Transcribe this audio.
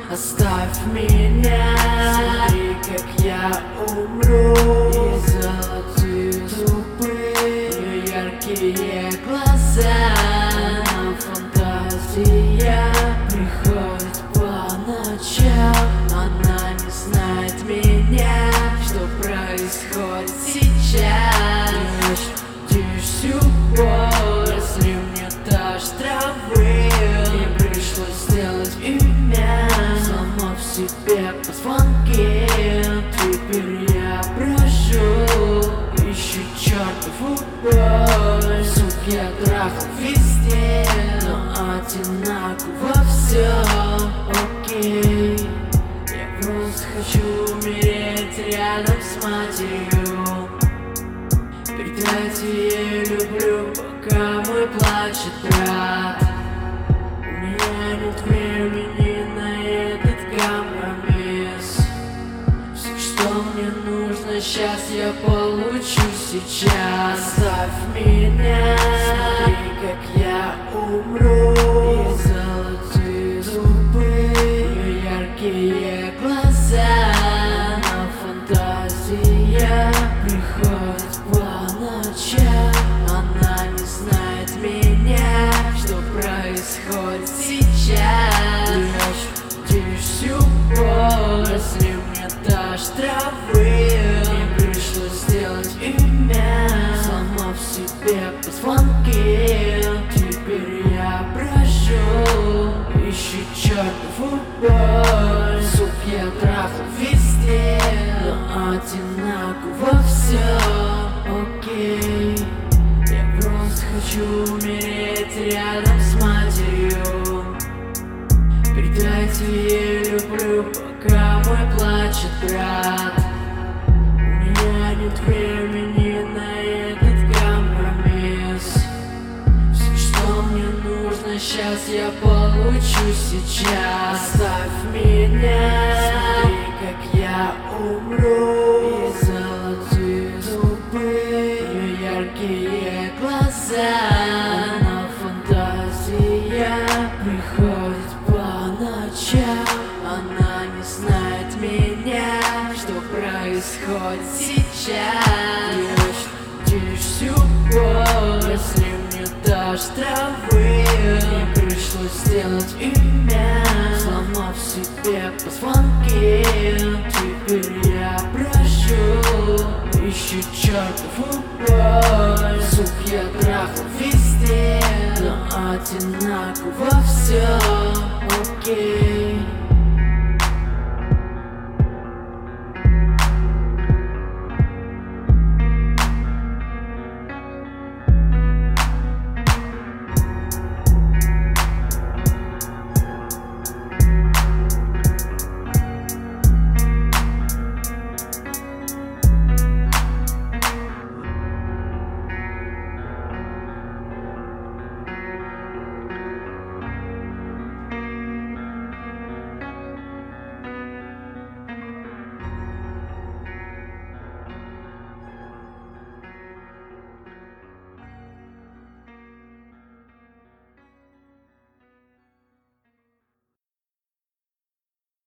Оставь меня, смотри, как я умру. И золотые зубы, и яркие глаза. Но фантазия приходит по ночам. Она не знает меня, что происходит сейчас. Ты всю боль, если мне дашь травы. Мне пришлось сделать имя, сломав себе позвонки. Теперь я брожу, ищу чертов убой. Сук, я трахал везде, но одинаково все. Окей, я просто хочу умереть рядом с матерью. Передать ей люблю, пока мой плачет брат. У меня нет времени на этот компромисс. Все, что мне нужно сейчас, я получу сейчас. Оставь меня, смотри, как я умру. И золотые зубы, и яркие глаза. Но фантазия приходит по ночам. Она не знает меня, что происходит сейчас. Ты всю боль, если мне дашь травы. Мне пришлось сделать имя, сломав себе позвонки. Теперь я брожу, ищу чертов убой. Сук, я трахал везде, но одинаково все. Окей, я просто хочу умереть рядом с матерью. Передайте ей люблю, пока мой плачет брат. У меня нет времени на этот компромисс. Все, что мне нужно сейчас, я получу сейчас. Оставь меня, смотри, как я умру. И золотые зубы, и яркие глаза. Но фантазия приходит по ночам. Она не знает меня, что происходит сейчас. Ты всю боль, если мне дашь травы. Мне пришлось сделать имя, сломав себе позвонки. Теперь я брожу, ищу чертов убой. Сук, я трахал везде, но одинаково все. Окей.